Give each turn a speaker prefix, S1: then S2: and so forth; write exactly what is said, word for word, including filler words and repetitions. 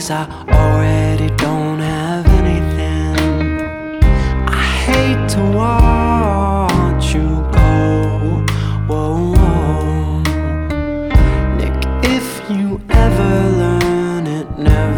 S1: 'cause I already don't have anything. I hate to watch you go. Whoa, whoa. Nick, if you ever learn it, never